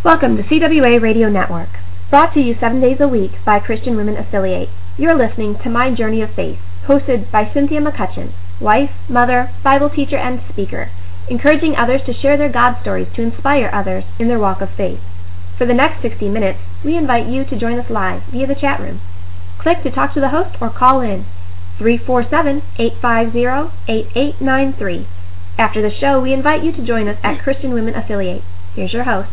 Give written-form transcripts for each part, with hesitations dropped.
Welcome to CWA Radio Network, brought to you 7 days a week by Christian Women Affiliate. You're listening to My Journey of Faith, hosted by Cynthia McCutcheon, wife, mother, Bible teacher, and speaker, encouraging others to share their God stories to inspire others in their walk of faith. For the next 60 minutes, we invite you to join us live via the chat room. Click to talk to the host or call in 347-850-8893. After the show, we invite you to join us at Christian Women Affiliate. Here's your host.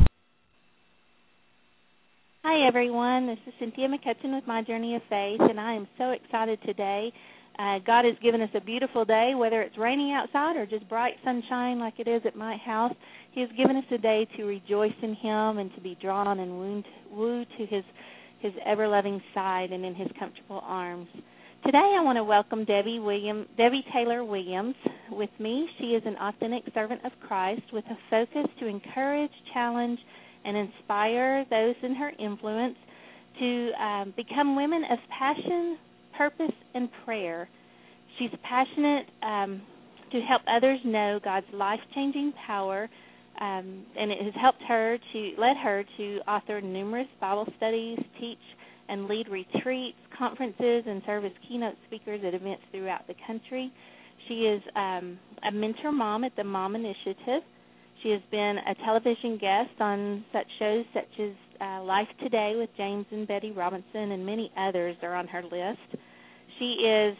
Hi, everyone. This is Cynthia McCutcheon with My Journey of Faith, and I am so excited today. God has given us a beautiful day, whether it's raining outside or just bright sunshine like it is at my house. He has given us a day to rejoice in Him and to be drawn and wooed to His ever-loving side and in His comfortable arms. Today I want to welcome Debbie Taylor Williams with me. She is an authentic servant of Christ with a focus to encourage, challenge, and inspire those in her influence to become women of passion, purpose, and prayer. She's passionate to help others know God's life-changing power, and it has led her to author numerous Bible studies, teach and lead retreats, conferences, and serve as keynote speakers at events throughout the country. She is a mentor mom at the Mom Initiative. She has been a television guest on such shows such as Life Today with James and Betty Robinson, and many others are on her list. She is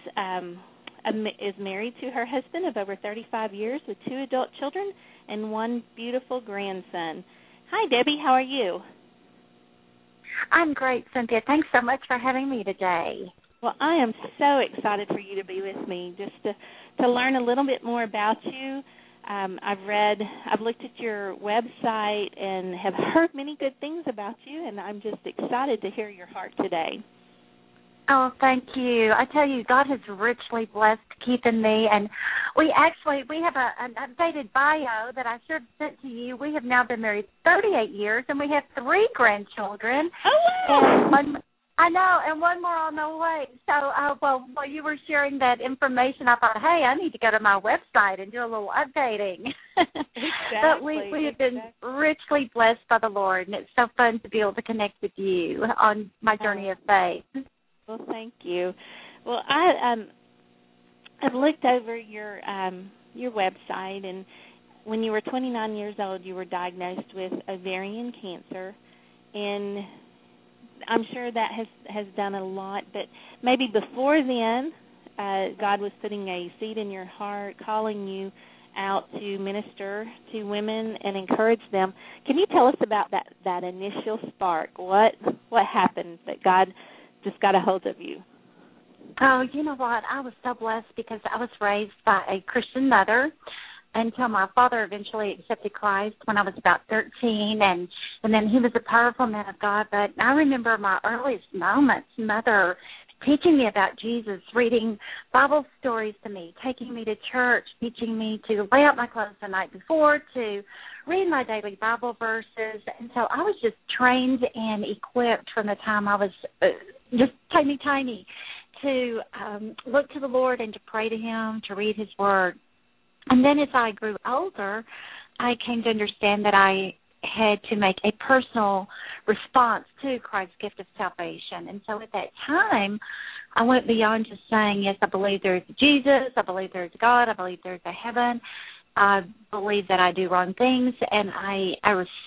married to her husband of over 35 years with 2 adult children and 1 beautiful grandson. Hi, Debbie. How are you? I'm great, Cynthia. Thanks so much for having me today. Well, I am so excited for you to be with me, just to learn a little bit more about you. I've looked at your website and have heard many good things about you, and I'm just excited to hear your heart today. Oh, thank you. I tell you, God has richly blessed Keith and me, and we have an updated bio that I should have sent to you. We have now been married 38 years, and we have 3 grandchildren. Oh, wow. And I know, and 1 more on the way. So, while you were sharing that information, I thought, hey, I need to go to my website and do a little updating. Exactly. But we have been richly blessed by the Lord, and it's so fun to be able to connect with you on my journey of faith. Well, thank you. Well, I've looked over your website, and when you were 29 years old, you were diagnosed with ovarian cancer, and I'm sure that has done a lot. But maybe before then, God was putting a seed in your heart, calling you out to minister to women and encourage them. Can you tell us about that initial spark? What happened that God just got a hold of you? Oh, you know what? I was so blessed because I was raised by a Christian mother until my father eventually accepted Christ when I was about 13, and then he was a powerful man of God. But I remember my earliest moments, Mother teaching me about Jesus, reading Bible stories to me, taking me to church, teaching me to lay out my clothes the night before, to read my daily Bible verses. And so I was just trained and equipped from the time I was just tiny to look to the Lord and to pray to Him, to read His Word. And then as I grew older, I came to understand that I had to make a personal response to Christ's gift of salvation. And so at that time, I went beyond just saying, yes, I believe there's Jesus, I believe there's God, I believe there's a heaven, I believe that I do wrong things, and I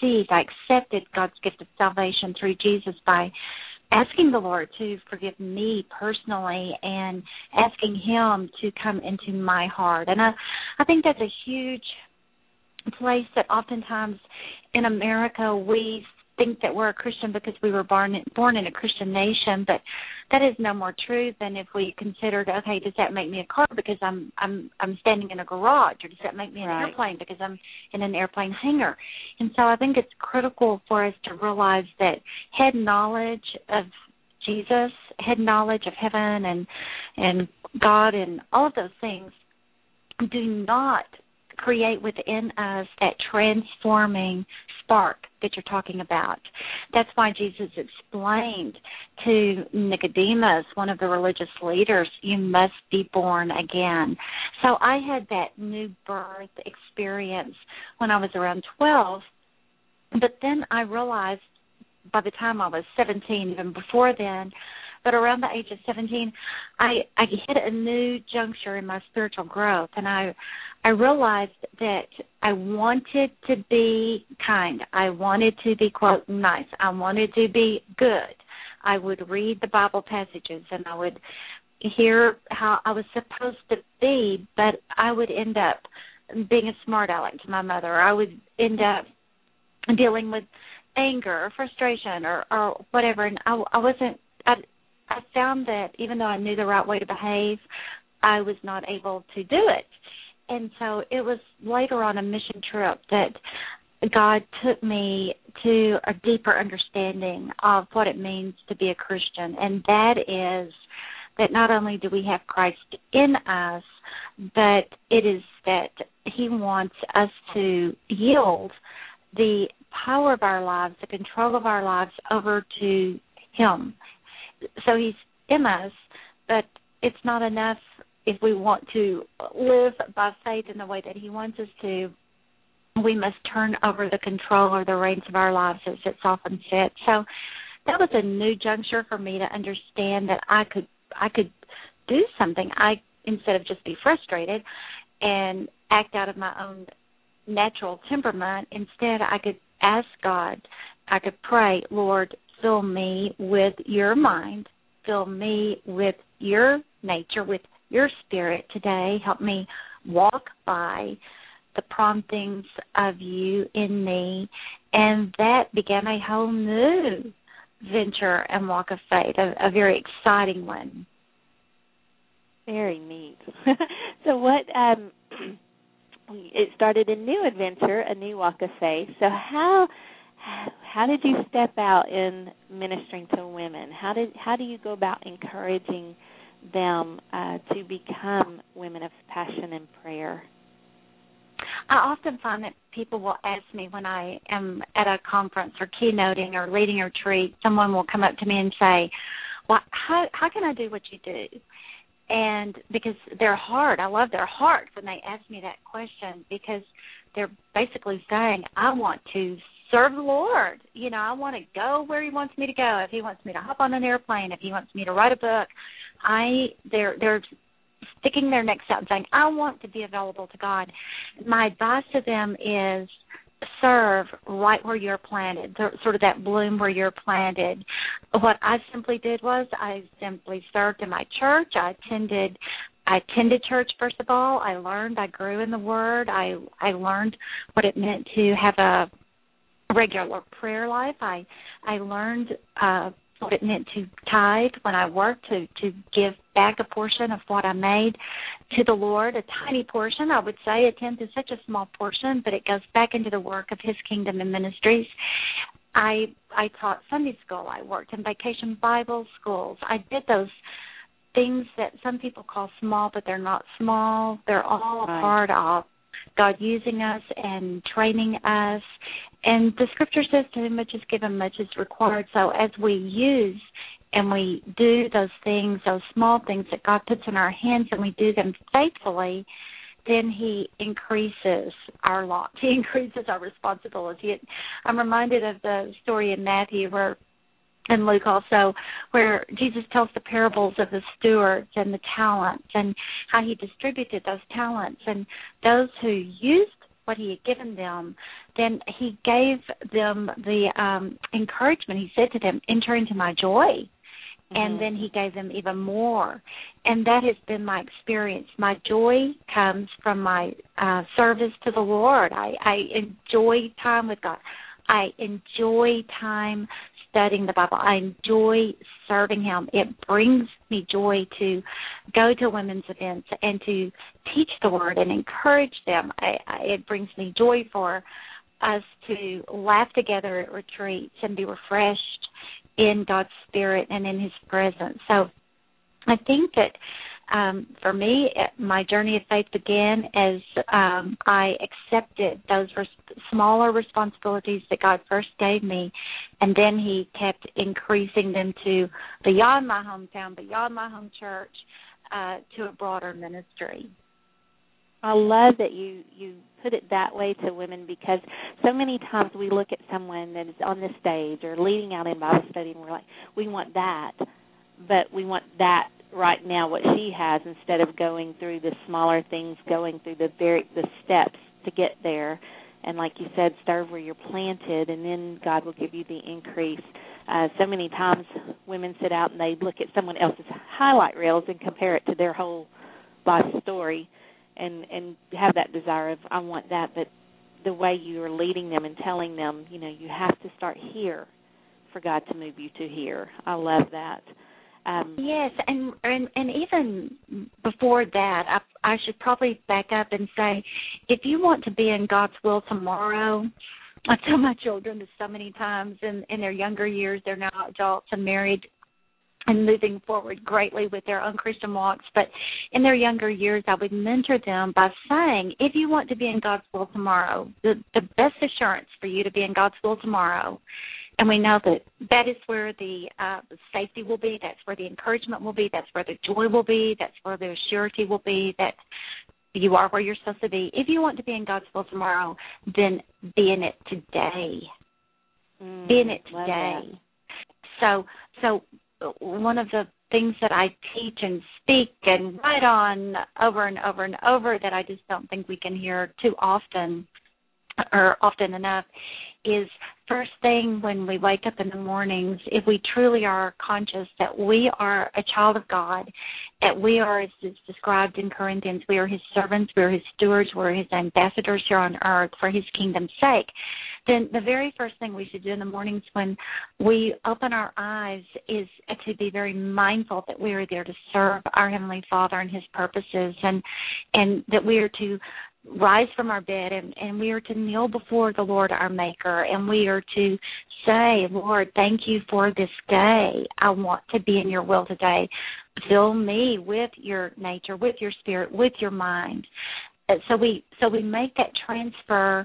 accepted God's gift of salvation through Jesus by asking the Lord to forgive me personally and asking Him to come into my heart. And I think that's a huge place that oftentimes in America we think that we're a Christian because we were born in a Christian nation, but that is no more true than if we considered, okay, does that make me a car because I'm standing in a garage, or does that make me an airplane because I'm in an airplane hangar? And so I think it's critical for us to realize that head knowledge of Jesus, head knowledge of heaven and God and all of those things do not create within us that transforming spark that you're talking about. That's why Jesus explained to Nicodemus, one of the religious leaders, you must be born again. So I had that new birth experience when I was around 12, But then I realized by the time I was 17, even before then, but around the age of 17, I hit a new juncture in my spiritual growth, and I realized that I wanted to be kind. I wanted to be, quote, nice. I wanted to be good. I would read the Bible passages, and I would hear how I was supposed to be, but I would end up being a smart aleck to my mother. I would end up dealing with anger or frustration or whatever, and I found that even though I knew the right way to behave, I was not able to do it. And so it was later on a mission trip that God took me to a deeper understanding of what it means to be a Christian, and that is that not only do we have Christ in us, but it is that he wants us to yield the power of our lives, the control of our lives over to him. So he's in us, but it's not enough if we want to live by faith in the way that he wants us to. We must turn over the control or the reins of our lives, as it's often said. So that was a new juncture for me to understand that I could do something. Instead of just be frustrated and act out of my own natural temperament, instead I could ask God, I could pray, Lord, fill me with your mind, fill me with your nature, with your spirit today. Help me walk by the promptings of you in me. And that began a whole new venture and walk of faith, a very exciting one. Very neat. So what, it started a new adventure, a new walk of faith. So how did you step out in ministering to women? How do you go about encouraging them to become women of passion and prayer? I often find that people will ask me when I am at a conference or keynoting or leading a retreat, someone will come up to me and say, well, how can I do what you do? And because their heart, I love their heart when they ask me that question, because they're basically saying, I want to serve the Lord. You know, I want to go where he wants me to go. If he wants me to hop on an airplane, if he wants me to write a book, they're sticking their necks out and saying, I want to be available to God. My advice to them is serve right where you're planted, sort of that bloom where you're planted. What I simply did was I simply served in my church. I attended church, first of all. I grew in the Word. I learned what it meant to have a regular prayer life. I learned what it meant to tithe when I worked, to give back a portion of what I made to the Lord, a tiny portion. I would say a tenth is such a small portion, but it goes back into the work of his kingdom and ministries. I taught Sunday school. I worked in vacation Bible schools. I did those things that some people call small, but they're not small. They're all a part of God using us and training us. And the scripture says, to whom much is given, much is required. So as we use and we do those things, those small things that God puts in our hands, and we do them faithfully, then he increases our lot. He increases our responsibility. I'm reminded of the story in Matthew and Luke also, where Jesus tells the parables of the stewards and the talents and how he distributed those talents. And those who used what he had given them, then he gave them the encouragement. He said to them, enter into my joy. And then he gave them even more. And that has been my experience. My joy comes from my service to the Lord. I enjoy time with God. I enjoy time studying the Bible. I enjoy serving him. It brings me joy to go to women's events and to teach the word and encourage them. It brings me joy for us to laugh together at retreats and be refreshed in God's Spirit and in his presence. So I think that for me, my journey of faith began as I accepted those smaller responsibilities that God first gave me, and then he kept increasing them to beyond my hometown, beyond my home church, to a broader ministry. I love that you put it that way to women, because so many times we look at someone that is on the stage or leading out in Bible study and we're like, we want that, but we want that right now, what she has, instead of going through the smaller things, going through the steps to get there. And like you said, start where you're planted, and then God will give you the increase. So many times women sit out and they look at someone else's highlight reels and compare it to their whole life story, and have that desire of, I want that. But the way you are leading them and telling them, you have to start here for God to move you to here. I love that. Yes, and even before that, I should probably back up and say, if you want to be in God's will tomorrow, I tell my children this so many times in their younger years, they're now adults and married and moving forward greatly with their own Christian walks, but in their younger years, I would mentor them by saying, if you want to be in God's will tomorrow, the best assurance for you to be in God's will tomorrow, and we know that is where the safety will be, that's where the encouragement will be, that's where the joy will be, that's where the surety will be, that you are where you're supposed to be. If you want to be in God's will tomorrow, then be in it today. Be in it today. So one of the things that I teach and speak and write on over and over and over that I just don't think we can hear too often or often enough is, first thing when we wake up in the mornings, if we truly are conscious that we are a child of God, that we are, as is described in Corinthians, we are his servants, we are his stewards, we're his ambassadors here on earth for his kingdom's sake, then the very first thing we should do in the mornings when we open our eyes is to be very mindful that we are there to serve our Heavenly Father and his purposes, and that we are to rise from our bed and we are to kneel before the Lord our Maker, and we are to say, Lord, thank you for this day. I want to be in your will today. Fill me with your nature, with your spirit, with your mind. So we make that transfer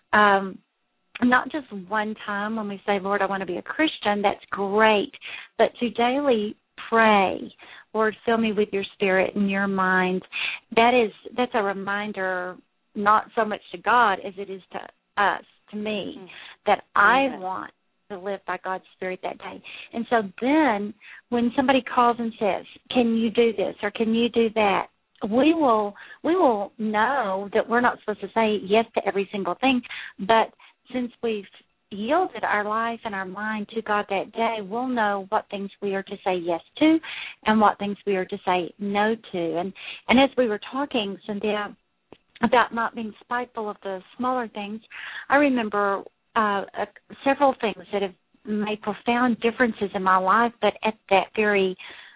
not just one time when we say, Lord, I want to be a Christian. That's great. But to daily pray, Lord, fill me with your spirit and your mind. That's a reminder, not so much to God as it is to us, to me, that I want to live by God's Spirit that day. And so then when somebody calls and says, can you do this or can you do that, we will know that we're not supposed to say yes to every single thing, but since we've yielded our life and our mind to God that day, we'll know what things we are to say yes to and what things we are to say no to. And as we were talking, Cynthia, about not being spiteful of the smaller things, I remember several things that have made profound differences in my life, but in that very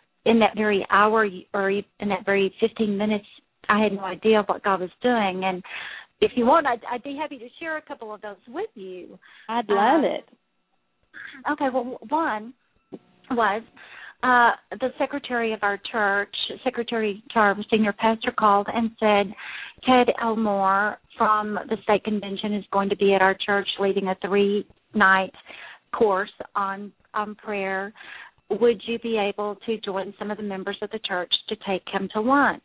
hour or in that very 15 minutes, I had no idea what God was doing. And if you want, I'd be happy to share a couple of those with you. I'd love it. Okay, well, one was the secretary of our church, secretary to our senior pastor, called and said, Ted Elmore from the state convention is going to be at our church leading a 3-night course on prayer. Would you be able to join some of the members of the church to take him to lunch?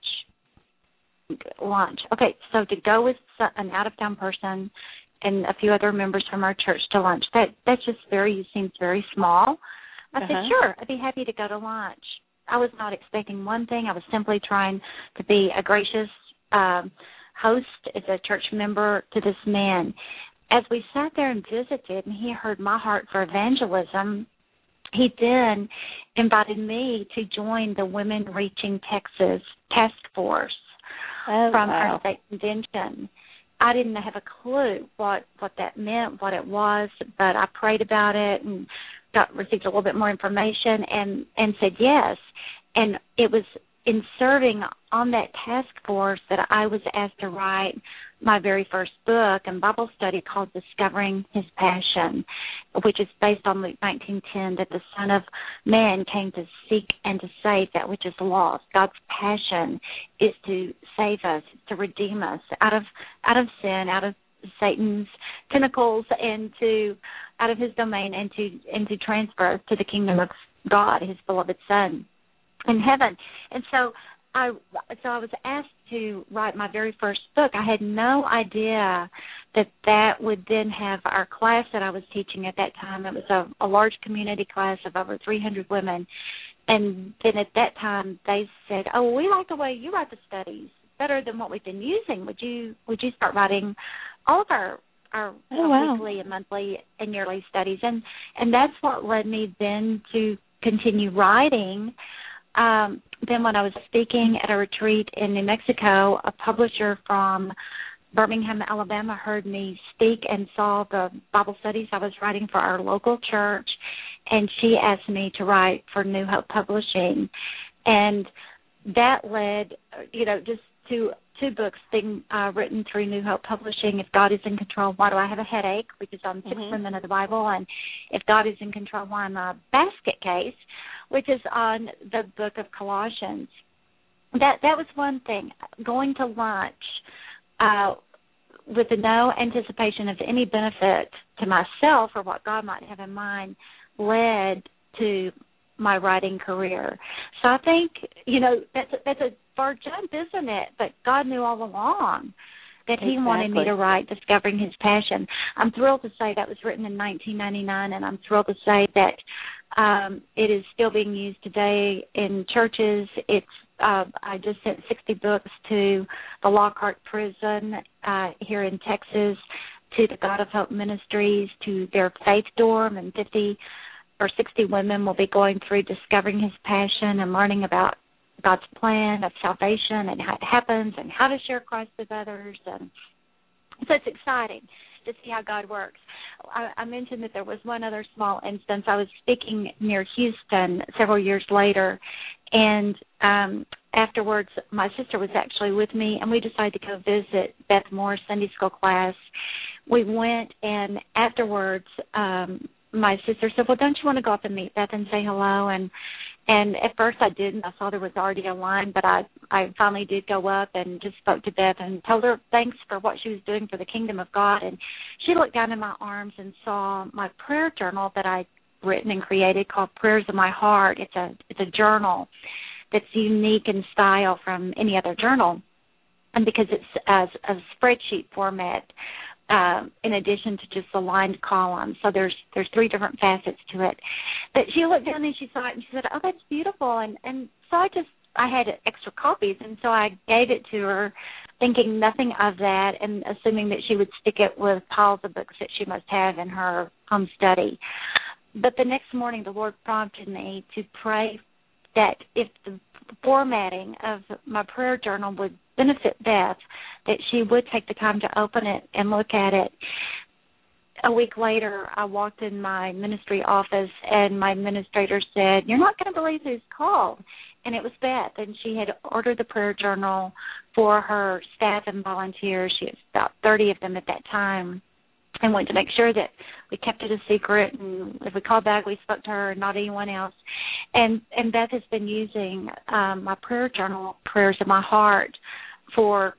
Okay, so to go with an out-of-town person and a few other members from our church to lunch, that just seems very small. I said, sure, I'd be happy to go to lunch. I was not expecting one thing. I was simply trying to be a gracious host as a church member to this man. As we sat there and visited and he heard my heart for evangelism, he then invited me to join the Women Reaching Texas Task Force from our state convention. I didn't have a clue what that meant, what it was, but I prayed about it and received a little bit more information and said yes. And it was in serving on that task force that I was asked to write my very first book and Bible study called Discovering His Passion, which is based on Luke 19:10, that the Son of Man came to seek and to save that which is lost. God's passion is to save us, to redeem us out of sin, out of Satan's tentacles, and out of his domain, and to transfer us to the kingdom of God, his beloved Son in heaven. And so I was asked to write my very first book. I had no idea that would then have our class that I was teaching at that time. It was a large community class of over 300 women. And then at that time they said, "Oh, we like the way you write the studies, better than what we've been using. Would you start writing all of our weekly and monthly and yearly studies?" And that's what led me then to continue writing. Then when I was speaking at a retreat in New Mexico, a publisher from Birmingham, Alabama heard me speak and saw the Bible studies I was writing for our local church, and she asked me to write for New Hope Publishing. And that led, just to two books being written through New Hope Publishing. If God is in Control, Why Do I Have a Headache?, which is on 6 women of the Bible, and If God is in Control, Why I'm a Basket Case, which is on the book of Colossians. That was one thing. Going to lunch with no anticipation of any benefit to myself or what God might have in mind led to my writing career. So I think, that's a far jump, isn't it? But God knew all along that He wanted me to write Discovering His Passion. I'm thrilled to say that was written in 1999, and I'm thrilled to say that it is still being used today in churches. I just sent 60 books to the Lockhart Prison here in Texas, to the God of Hope Ministries, to their faith dorm, and 50 or 60 women will be going through Discovering His Passion and learning about God's plan of salvation and how it happens and how to share Christ with others. And so it's exciting to see how God works. I mentioned that there was one other small instance. I was speaking near Houston several years later, and afterwards my sister was actually with me, and we decided to go visit Beth Moore's Sunday school class. We went, and afterwards my sister said, "Well, don't you want to go up and meet Beth and say hello?" And at first I didn't. I saw there was already a line, but I finally did go up and just spoke to Beth and told her thanks for what she was doing for the kingdom of God. And she looked down in my arms and saw my prayer journal that I'd written and created called Prayers of My Heart. It's a journal that's unique in style from any other journal, and because it's as a spreadsheet format, in addition to just the lined columns. So there's 3 different facets to it. But she looked down and she saw it and she said, "Oh, that's beautiful." And so I had extra copies, and so I gave it to her, thinking nothing of that and assuming that she would stick it with piles of books that she must have in her home study. But the next morning the Lord prompted me to pray that if the formatting of my prayer journal would benefit Beth, that she would take the time to open it and look at it. A week later, I walked in my ministry office, and my administrator said, "You're not going to believe who's called." And it was Beth, and she had ordered the prayer journal for her staff and volunteers. She had about 30 of them at that time, and wanted to make sure that we kept it a secret, and if we called back, we spoke to her and not anyone else. And Beth has been using my prayer journal, Prayers of My Heart, for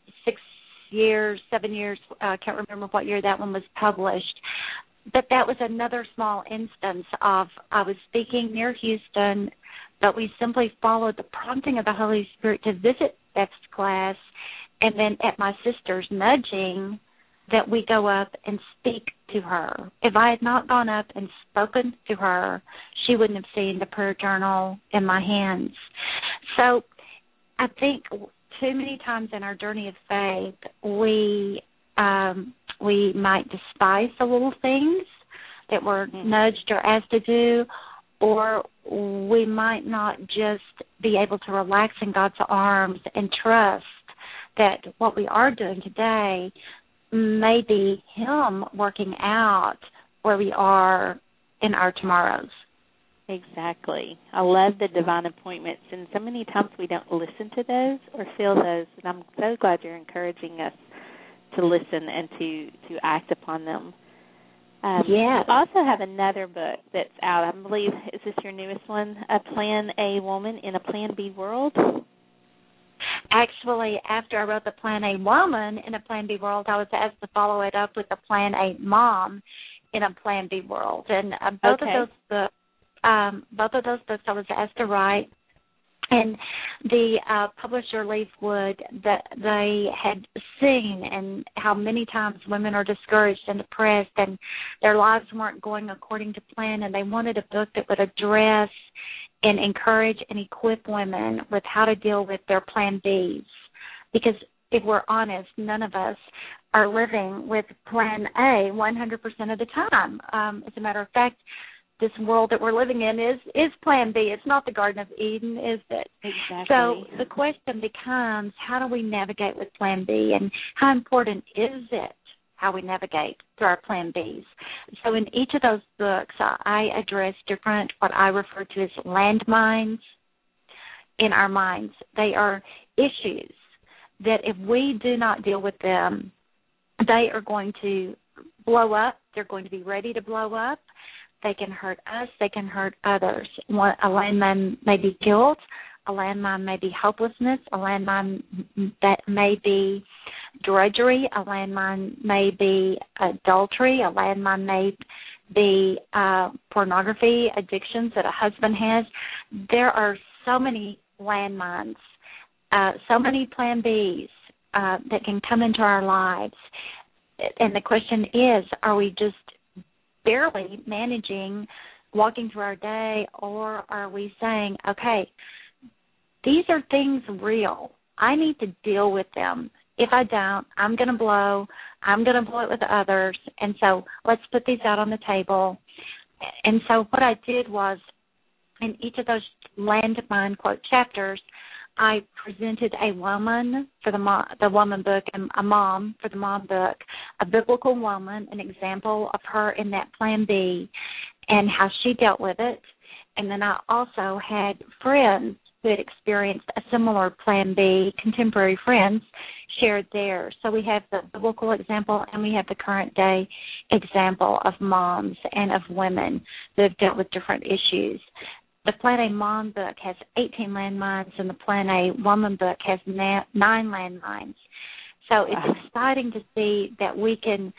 7 years. I can't remember what year that one was published. But that was another small instance of I was speaking near Houston, but we simply followed the prompting of the Holy Spirit to visit Beth's class, and then at my sister's nudging, that we go up and speak to her. If I had not gone up and spoken to her, she wouldn't have seen the prayer journal in my hands. So I think too many times in our journey of faith, we might despise the little things that we're nudged or asked to do, or we might not just be able to relax in God's arms and trust that what we are doing today may be Him working out where we are in our tomorrows. Exactly. I love the divine appointments, and so many times we don't listen to those or feel those, and I'm so glad you're encouraging us to listen and to act upon them. Yes. You also have another book that's out, I believe, is this your newest one, A Plan A Woman in a Plan B World? Actually, after I wrote The Plan A Woman in a Plan B World, I was asked to follow it up with The Plan A Mom in a Plan B World. And both of those books I was asked to write. And the publisher Leafwood, that they had seen and how many times women are discouraged and depressed and their lives weren't going according to plan, and they wanted a book that would address and encourage and equip women with how to deal with their plan Bs. Because if we're honest, none of us are living with plan A 100% of the time. As a matter of fact, this world that we're living in is plan B. It's not the Garden of Eden, is it? Exactly. So the question becomes, how do we navigate with plan B, and how important is it how we navigate through our plan Bs? So in each of those books, I address different, what I refer to as landmines in our minds. They are issues that if we do not deal with them, they are going to blow up. They're going to be ready to blow up. They can hurt us. They can hurt others. A landmine may be guilt. A landmine may be hopelessness. A landmine that may be drudgery. A landmine may be adultery. A landmine may be pornography, addictions that a husband has. There are so many landmines, so many plan Bs that can come into our lives. And the question is, are we just barely managing walking through our day, or are we saying, okay, these are things real. I need to deal with them. If I don't, I'm going to blow. I'm going to blow it with others. And so let's put these out on the table. And so what I did was, in each of those landmine quote chapters, I presented a woman for the woman book and a mom for the mom book, a biblical woman, an example of her in that plan B and how she dealt with it. And then I also had friends who had experienced a similar plan B, contemporary friends, shared theirs. So we have the biblical example and we have the current day example of moms and of women who have dealt with different issues. The Plan A Mom book has 18 landmines, and the Plan A Woman book has 9 landmines. So it's exciting to see that we can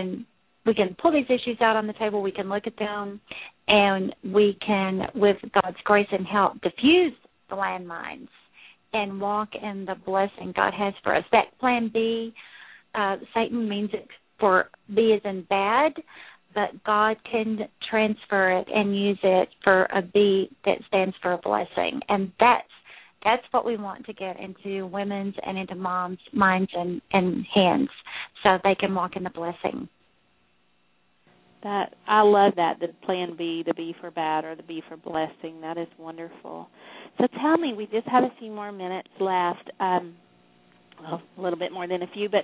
pull these issues out on the table. We can look at them, and we can, with God's grace and help, diffuse the landmines and walk in the blessing God has for us. That Plan B, Satan means it for B as in bad, but God can transfer it and use it for a B that stands for a blessing. And that's what we want to get into women's and into moms' minds and hands, so they can walk in the blessing. That I love that, the Plan B, the B for bad or the B for blessing. That is wonderful. So tell me, we just have a few more minutes left, well, a little bit more than a few, but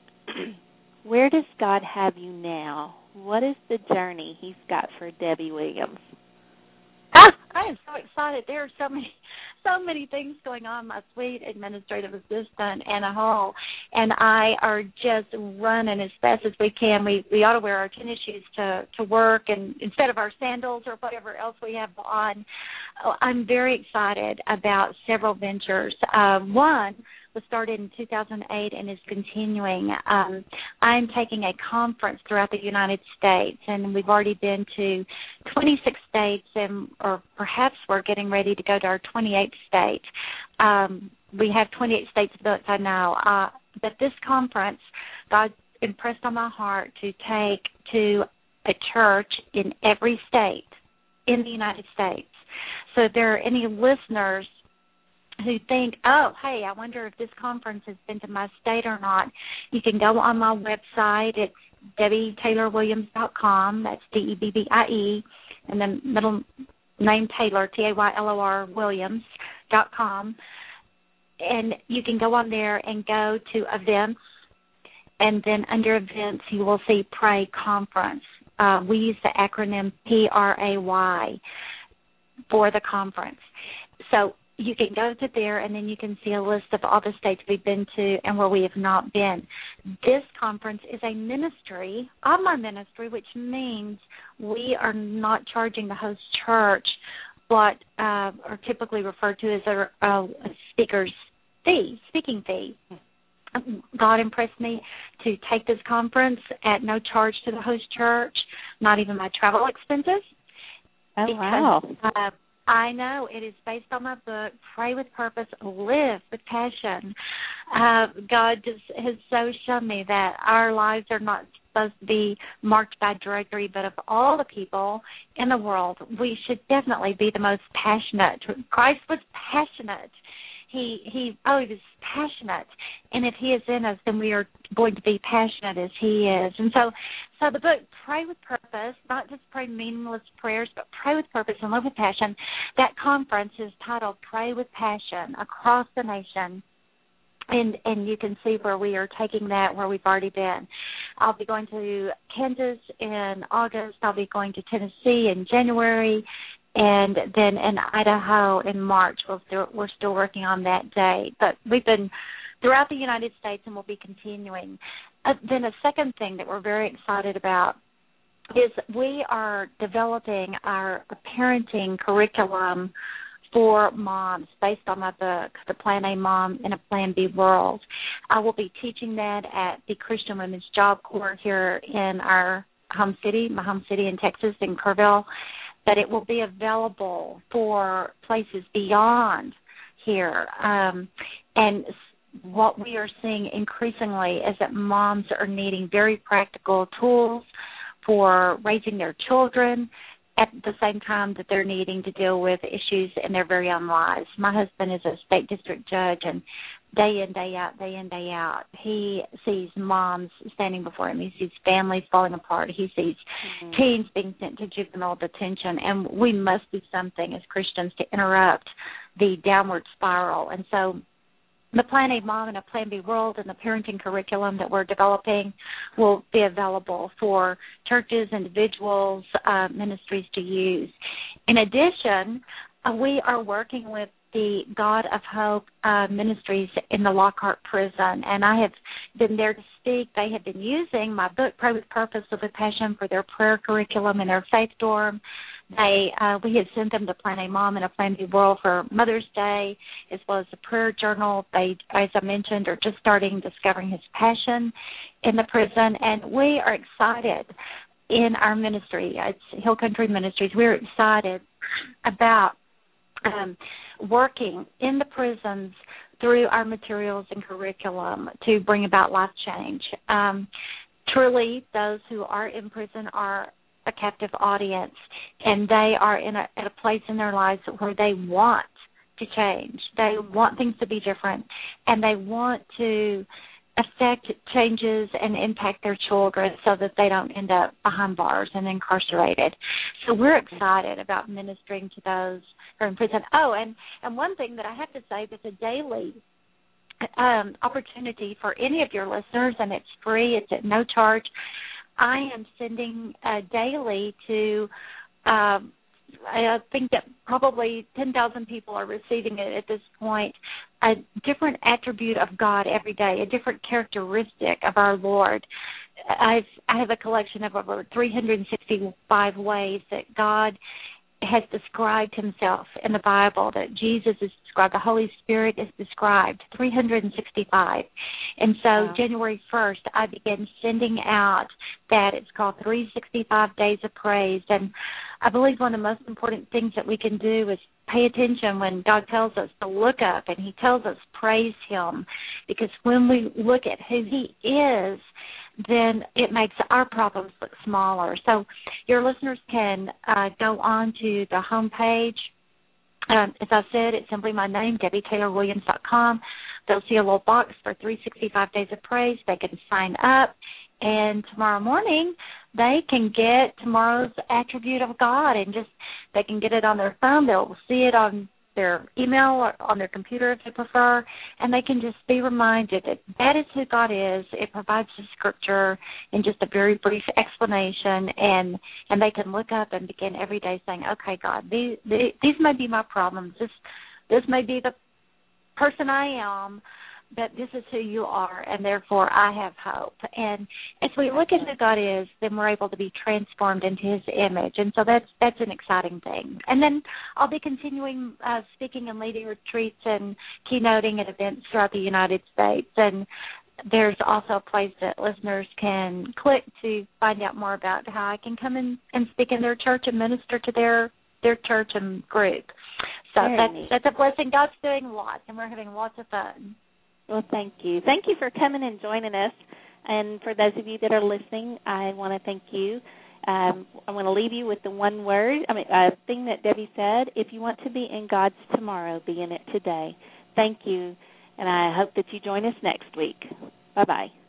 where does God have you now? What is the journey He's got for Debbie Williams? I am so excited. There are so many things going on. My sweet administrative assistant and a whole, and I are just running as fast as we can. We ought to wear our tennis shoes to work, and instead of our sandals or whatever else we have on. I'm very excited about several ventures. One was started in 2008 and is continuing. I'm taking a conference throughout the United States, and we've already been to 26 states, or perhaps we're getting ready to go to our 28th state. We have 28 states booked, I know. But this conference, God impressed on my heart to take to a church in every state in the United States. So if there are any listeners who think, oh, hey, I wonder if this conference has been to my state or not, you can go on my website. It's DebbieTaylorWilliams.com. That's DEBBIE, and then middle name Taylor, TAYLOR Williams.com. And you can go on there and go to events, and then under events you will see Pray Conference. We use the acronym PRAY for the conference. So you can go to there, and then you can see a list of all the states we've been to and where we have not been. This conference is a ministry of my ministry, which means we are not charging the host church what are typically referred to as a speaker's fee, speaking fee. God impressed me to take this conference at no charge to the host church, not even my travel expenses. Oh, wow. I know. It is based on my book, Pray with Purpose, Live with Passion. God just has so shown me that our lives are not supposed to be marked by drudgery, but of all the people in the world, we should definitely be the most passionate. Christ was passionate. He was passionate. And if he is in us, then we are going to be passionate as he is. And so the book, Pray with Purpose, not just pray meaningless prayers, but Pray with Purpose and Live with Passion, that conference is titled Pray with Passion Across the Nation. And you can see where we are taking that, where we've already been. I'll be going to Kansas in August. I'll be going to Tennessee in January. And then in Idaho in March. We're still working on that date. But we've been throughout the United States, and we'll be continuing. Then a second thing that we're very excited about is we are developing our parenting curriculum for moms based on my book, The Plan A Mom in a Plan B World. I will be teaching that at the Christian Women's Job Corps here in our home city, my home city in Texas, in Kerrville. But it will be available for places beyond here. And what we are seeing increasingly is that moms are needing very practical tools for raising their children at the same time that they're needing to deal with issues in their very own lives. My husband is a state district judge, and day in, day out, he sees moms standing before him. He sees families falling apart. He sees teens being sent to juvenile detention, and we must do something as Christians to interrupt the downward spiral. And so the Plan A Mom and a Plan B World and the parenting curriculum that we're developing will be available for churches, individuals, ministries to use. In addition, we are working with the God of Hope ministries in the Lockhart prison, and I have been there to speak. They have been using my book, Pray with Purpose, Live with Passion, for their prayer curriculum in their faith dorm. We have sent them the Plan A Mom and a Plan B World for Mother's Day, as well as the prayer journal. They, as I mentioned, are just starting Discovering His Passion in the prison, and we are excited in our ministry. It's Hill Country Ministries. We're excited about working in the prisons through our materials and curriculum to bring about life change. Truly, those who are in prison are a captive audience, and they are at a place in their lives where they want to change. They want things to be different, and they want to affect changes and impact their children so that they don't end up behind bars and incarcerated. So we're excited about ministering to those who are in prison. Oh, and one thing that I have to say, there's a daily opportunity for any of your listeners, and it's free. It's at no charge. I am sending daily to I think that probably 10,000 people are receiving it at this point, a different attribute of God every day, a different characteristic of our Lord. I have a collection of over 365 ways that God has described himself in the Bible, that Jesus is described, the Holy Spirit is described, 365. And so January 1st, I began sending out that. It's called 365 Days of Praise. And I believe one of the most important things that we can do is pay attention when God tells us to look up, and he tells us praise him, because when we look at who he is, then it makes our problems look smaller. So your listeners can go on to the homepage. As I said, it's simply my name, DebbieTaylorWilliams.com. They'll see a little box for 365 Days of Praise. They can sign up, and tomorrow morning they can get tomorrow's attribute of God, and just they can get it on their phone. They'll see it on their email or on their computer if they prefer, and they can just be reminded that that is who God is. It provides the scripture in just a very brief explanation, and they can look up and begin every day saying, okay, God, these may be my problems. This may be the person I am, but this is who you are, and therefore I have hope. And as we look at who God is, then we're able to be transformed into his image. And so that's an exciting thing. And then I'll be continuing speaking and leading retreats and keynoting at events throughout the United States. And there's also a place that listeners can click to find out more about how I can come in and speak in their church and minister to their their church and group. So that's a blessing. God's doing lots, and we're having lots of fun. Well, thank you. Thank you for coming and joining us. And for those of you that are listening, I want to thank you. I want to leave you with the one word, thing that Debbie said. If you want to be in God's tomorrow, be in it today. Thank you, and I hope that you join us next week. Bye-bye.